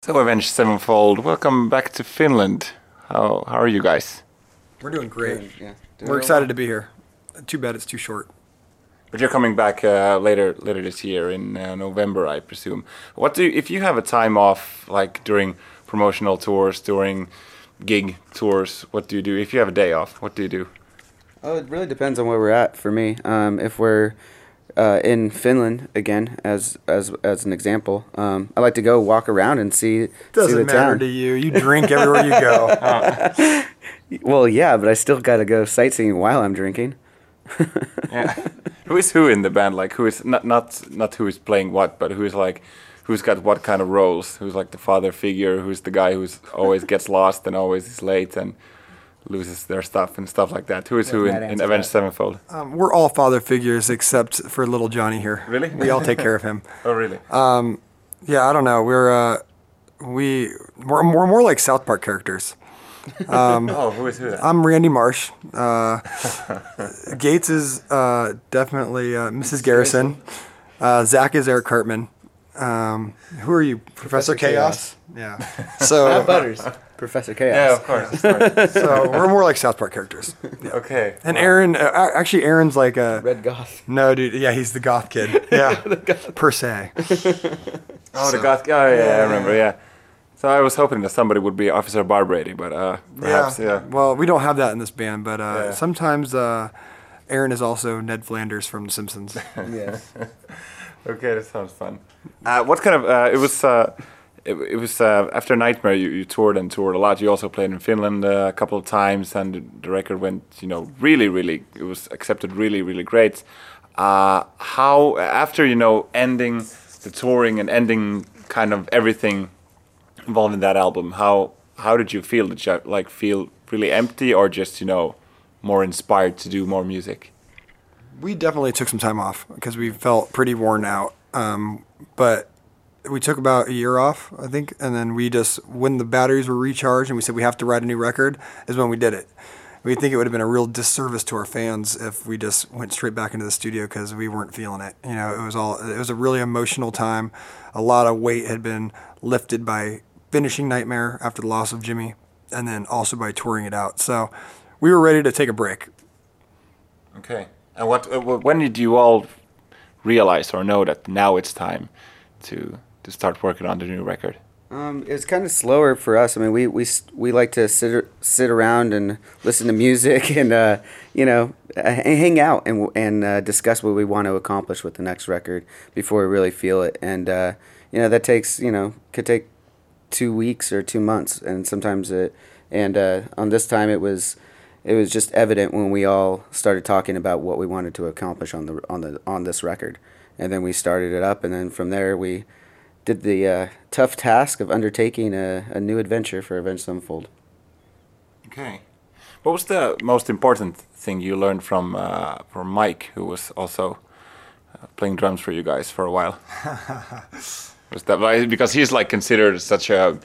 So Avenged Sevenfold, welcome back to Finland. How are you guys? We're doing great. Yeah, We're excited to be here. Too bad it's too short. But you're coming back later this year in November, I presume. If you have a time off, like during promotional tours, during gig tours, what do you do? If you have a day off, what do you do? Oh, it really depends on where we're at for me. If we're in Finland again, as an example, I like to go walk around and see Doesn't the matter town. to you. You drink everywhere you go. Well, yeah, but I still got to go sightseeing while I'm drinking. Yeah. Who is who in the band? Like who is not who is playing what, but who's got what kind of roles? Who's like the father figure? Who's the guy who's always gets lost and always is late and loses their stuff and stuff like that? Who is who in Avenged Sevenfold? We're all father figures except for little Johnny here. Really? We all take care of him. Oh, really? Yeah, I don't know. We're more like South Park characters. Oh, who is who? Then? I'm Randy Marsh. Gates is definitely Mrs. Garrison. Zach is Eric Cartman. Who are you, Professor Chaos? Yeah. So Butters, Professor Chaos. Yeah, of course. so we're more like South Park characters. Yeah. Okay. And Aaron, actually, Aaron's like a Red Goth. No, dude. Yeah, he's the goth kid. Yeah, per se. Oh, the goth. Oh, yeah, I remember. Yeah. So I was hoping that somebody would be Officer Barbrady, but perhaps, yeah. Well, we don't have that in this band, but Yeah. sometimes Aaron is also Ned Flanders from The Simpsons. Yes. Okay, that sounds fun. What kind of? It was after Nightmare. You toured a lot. You also played in Finland a couple of times, and the record went, really. It was accepted really great. How after ending the touring and ending kind of everything involved in that album, how did you feel? Did you feel really empty, or just more inspired to do more music? We definitely took some time off because we felt pretty worn out. But we took about a year off, I think, and then when the batteries were recharged and we said we have to write a new record, is when we did it. We think it would have been a real disservice to our fans if we just went straight back into the studio because we weren't feeling it. It was a really emotional time. A lot of weight had been lifted by finishing Nightmare after the loss of Jimmy, and then also by touring it out. So we were ready to take a break. Okay. And when did you all realize or know that now it's time to start working on the new record? It's kind of slower for us. I mean, we like to sit around and listen to music and hang out and discuss what we want to accomplish with the next record before we really feel it. And that takes could take 2 weeks or 2 months, and sometimes on this time it was just evident when we all started talking about what we wanted to accomplish on this record, and then we started it up, and then from there we did the tough task of undertaking a new adventure for Avenged Sevenfold. Okay. What was the most important thing you learned from Mike, who was also playing drums for you guys for a while? Was that because he's considered such a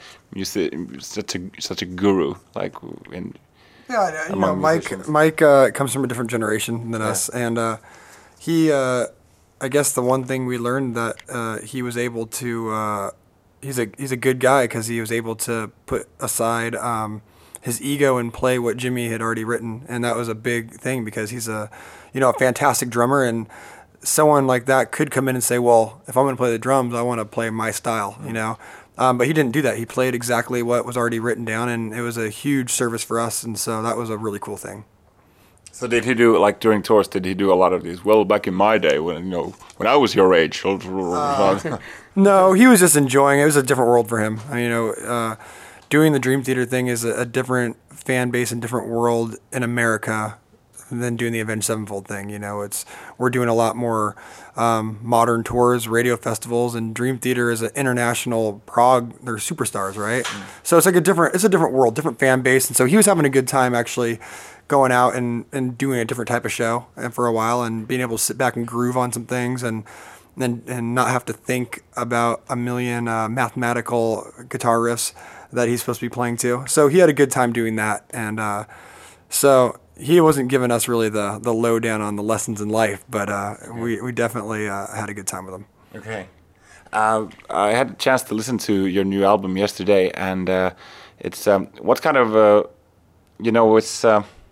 guru, Yeah, among musicians? Mike comes from a different generation than us, and he, I guess the one thing we learned that he was able to, he's a good guy because he was able to put aside his ego and play what Jimmy had already written, and that was a big thing because he's a fantastic drummer, and someone like that could come in and say, well, if I'm going to play the drums, I want to play my style, But he didn't do that. He played exactly what was already written down, and it was a huge service for us, and so that was a really cool thing. So did he do, during tours, did he do a lot of these, well, back in my day, when I was your age? No, he was just enjoying it. It was a different world for him. Doing the Dream Theater thing is a different fan base and different world in America than doing the Avenged Sevenfold thing. We're doing a lot more modern tours, radio festivals, and Dream Theater is an international Prague. They're superstars, right? So it's a different world, different fan base, and so he was having a good time actually going out and doing a different type of show for a while and being able to sit back and groove on some things and not have to think about a million mathematical guitar riffs that he's supposed to be playing to. So he had a good time doing that, and so he wasn't giving us really the lowdown on the lessons in life, but we definitely had a good time with him. Okay. I had a chance to listen to your new album yesterday, and it's what kind of it's.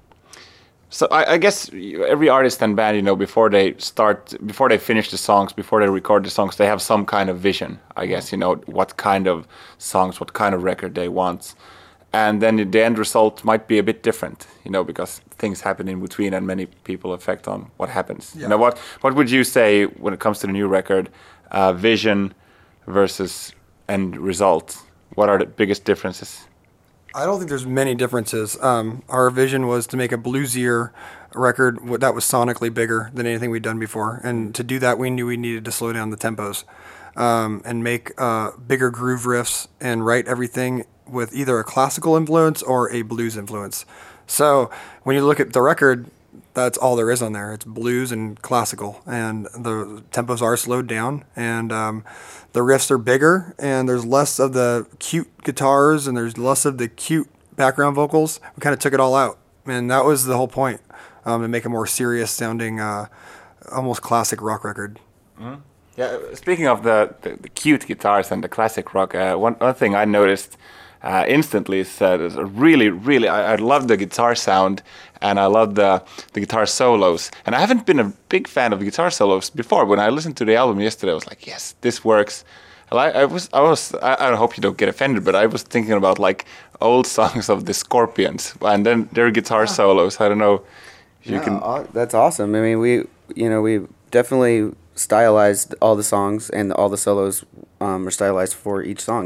So I guess every artist and band, before they finish the songs, before they record the songs, they have some kind of vision. I guess what kind of songs, what kind of record they want, and then the end result might be a bit different. Because things happen in between, and many people affect on what happens. Yeah. What would you say when it comes to the new record, vision versus end result? What are the biggest differences? I don't think there's many differences. Our vision was to make a bluesier record that was sonically bigger than anything we'd done before. And to do that, we knew we needed to slow down the tempos and make bigger groove riffs and write everything with either a classical influence or a blues influence. So when you look at the record, that's all there is on there. It's blues and classical, and the tempos are slowed down, and the riffs are bigger, and there's less of the cute guitars, and there's less of the cute background vocals. We kind of took it all out, and that was the whole point, to make a more serious sounding, almost classic rock record. Mm-hmm. Yeah, speaking of the cute guitars and the classic rock, one thing I noticed instantly is really, I love the guitar sound, and I love the guitar solos. And I haven't been a big fan of guitar solos before. When I listened to the album yesterday, I was like, yes, this works. I hope you don't get offended, but I was thinking about like old songs of the Scorpions, and then their guitar solos. I don't know if you can. That's awesome. I mean, we definitely stylized all the songs, and all the solos are stylized for each song.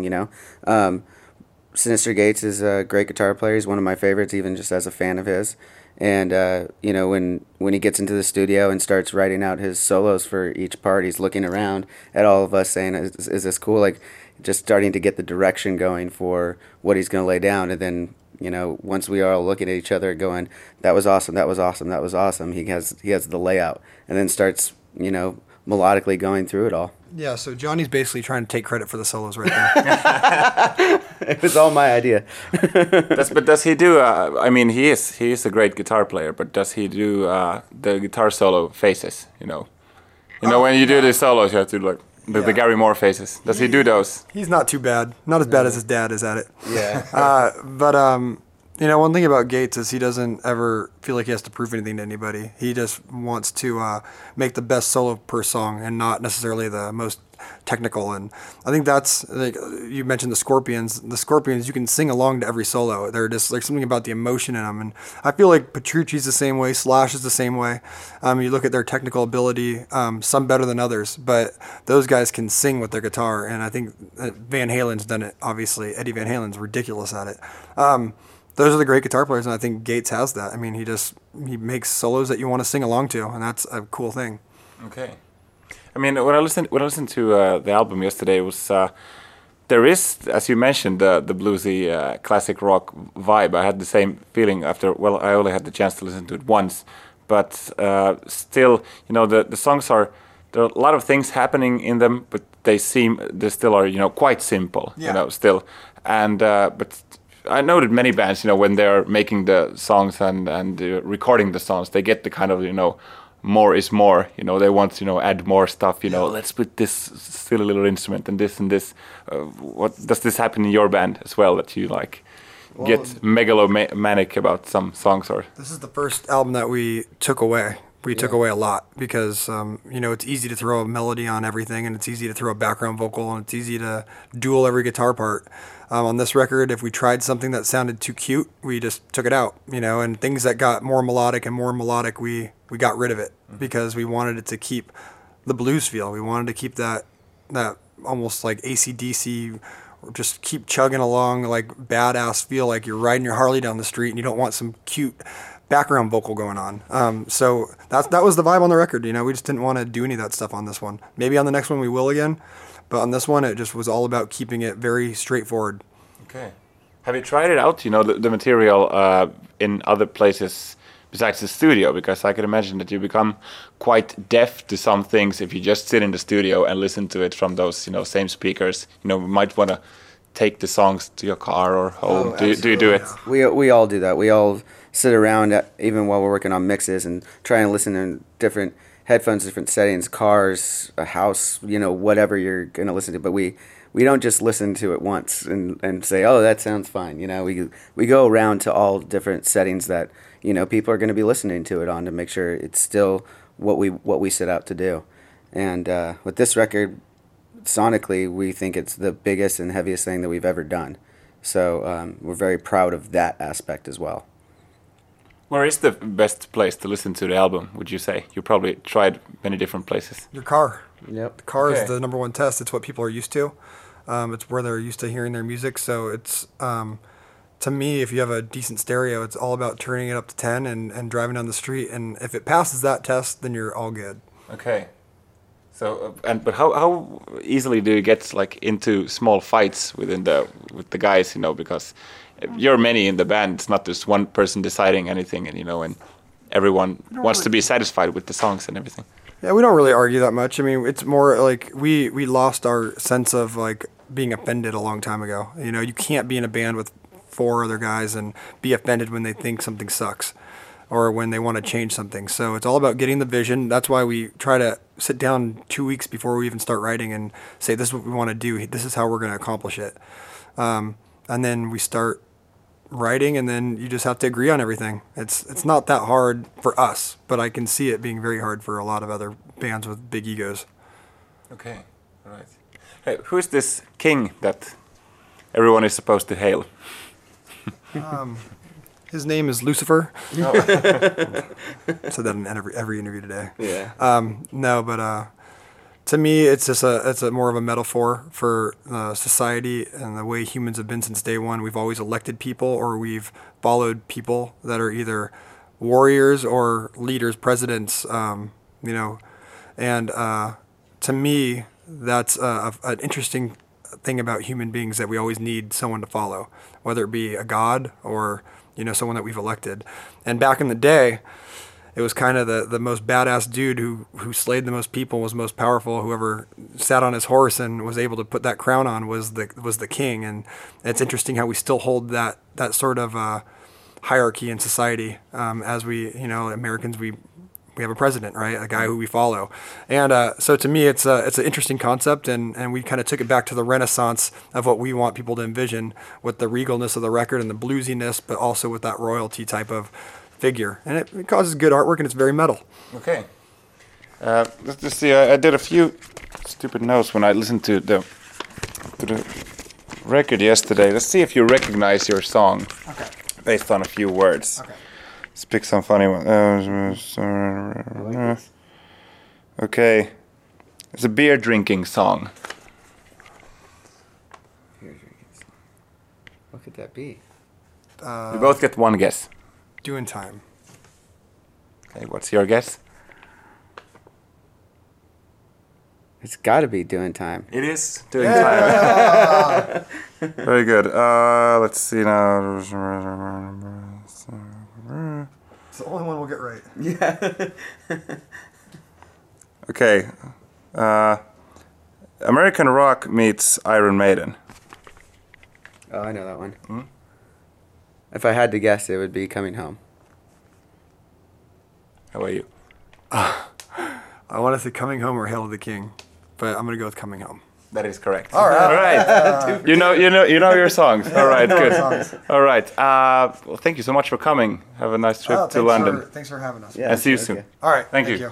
Synyster Gates is a great guitar player. He's one of my favorites, even just as a fan of his. And when he gets into the studio and starts writing out his solos for each part, he's looking around at all of us saying, "Is this cool?" Like, just starting to get the direction going for what he's going to lay down. And then once we are all looking at each other, going, "That was awesome! That was awesome! That was awesome!" He has the layout, and then starts melodically going through it all. Yeah, so Johnny's basically trying to take credit for the solos right there. It was all my idea. But does he do? I mean, he is a great guitar player. But does he do the guitar solo faces? When you do the solos, you have to do like the Gary Moore faces. Does he do those? He's not too bad. Not as bad as his dad is at it. Yeah. But one thing about Gates is he doesn't ever feel like he has to prove anything to anybody. He just wants to make the best solo per song and not necessarily the most technical. And I think that's, like you mentioned the Scorpions. The Scorpions, you can sing along to every solo. They're just like something about the emotion in them. And I feel like Petrucci's the same way. Slash is the same way. You look at their technical ability, some better than others, but those guys can sing with their guitar. And I think Van Halen's done it, obviously. Eddie Van Halen's ridiculous at it. Those are the great guitar players, and I think Gates has that. I mean, he makes solos that you want to sing along to, and that's a cool thing. Okay. I mean, when I listened to the album yesterday, it was there is, as you mentioned, the bluesy classic rock vibe. I had the same feeling after. Well, I only had the chance to listen to it once, but still, the songs are. There are a lot of things happening in them, but they still are quite simple. Yeah. Still, and but. I know that many bands, when they're making the songs and recording the songs, they get the kind of, more is more. They want to, add more stuff. Let's put this silly little instrument and this and this. What does this happen in your band as well? That you get megalomaniac about some songs, or? This is the first album that we took away. We took away a lot because, it's easy to throw a melody on everything, and it's easy to throw a background vocal, and it's easy to duel every guitar part. On this record, if we tried something that sounded too cute, we just took it out, and things that got more melodic, we got rid of it because we wanted it to keep the blues feel. We wanted to keep that almost like AC/DC, just keep chugging along, like badass feel, like you're riding your Harley down the street and you don't want some cute background vocal going on. So that was the vibe on the record. We just didn't want to do any of that stuff on this one. Maybe on the next one we will again. But on this one, it just was all about keeping it very straightforward. Okay. Have you tried it out, the material in other places besides the studio? Because I can imagine that you become quite deaf to some things if you just sit in the studio and listen to it from those, same speakers. We might want to take the songs to your car or home. Do you do it? We all do that. We all sit around, even while we're working on mixes, and try and listen in different headphones, different settings, cars, a house, whatever you're going to listen to. But we don't just listen to it once and say, oh, that sounds fine. We go around to all different settings that, people are going to be listening to it on to make sure it's still what we set out to do. And with this record, sonically, we think it's the biggest and heaviest thing that we've ever done. So we're very proud of that aspect as well. Where is the best place to listen to the album, would you say? You probably tried many different places. Your car. Yep. The car Okay. is the number one test. It's what people are used to. It's where they're used to hearing their music. So it's, to me, if you have a decent stereo, it's all about turning it up to 10 and driving down the street. And if it passes that test, then you're all good. Okay. So, but how easily do you get like into small fights with the guys? Because you're many in the band. It's not just one person deciding anything, and everyone wants to be satisfied with the songs and everything. Yeah, we don't really argue that much. I mean, it's more like we lost our sense of like being offended a long time ago. You can't be in a band with 4 other guys and be offended when they think something sucks or when they want to change something. So it's all about getting the vision. That's why we try to sit down 2 weeks before we even start writing and say, this is what we want to do. This is how we're going to accomplish it. And then we start writing, and then you just have to agree on everything. It's not that hard for us, but I can see it being very hard for a lot of other bands with big egos. Okay, all right. Hey, who is this king that everyone is supposed to hail? His name is Lucifer. Said that in every interview today. Yeah. To me, it's just it's more of a metaphor for society and the way humans have been since day one. We've always elected people, or we've followed people that are either warriors or leaders, presidents. And to me, that's an interesting thing about human beings, that we always need someone to follow, whether it be a god or someone that we've elected. And back in the day, it was kind of the most badass dude who slayed the most people, was most powerful. Whoever sat on his horse and was able to put that crown on was the king. And it's interesting how we still hold that sort of hierarchy in society. As we, Americans, we have a president, right? A guy who we follow. And so to me, it's an interesting concept, and we kind of took it back to the Renaissance of what we want people to envision, with the regalness of the record and the bluesiness, but also with that royalty type of figure. And it causes good artwork, and it's very metal. Okay. Let's just see. I did a few stupid notes when I listened to the record yesterday. Let's see if you recognize your song. Okay. Based on a few words. Okay. Let's pick some funny one. Okay. It's a beer drinking song. What could that be? You both get one guess. Doing time. Okay, what's your guess? It's got to be Doing Time. It is doing time. Very good. Let's see now. It's the only one we'll get right. Yeah. Okay. American Rock meets Iron Maiden. Oh, I know that one. If I had to guess, it would be Coming Home. How about you? I want to say Coming Home or Hail to the King, but I'm going to go with Coming Home. That is correct. All right. All right. You know your songs. All right. Good. All right. Well, thank you so much for coming. Have a nice trip to London. Thanks for having us. Yeah, And see you okay. soon. All right. Thank you.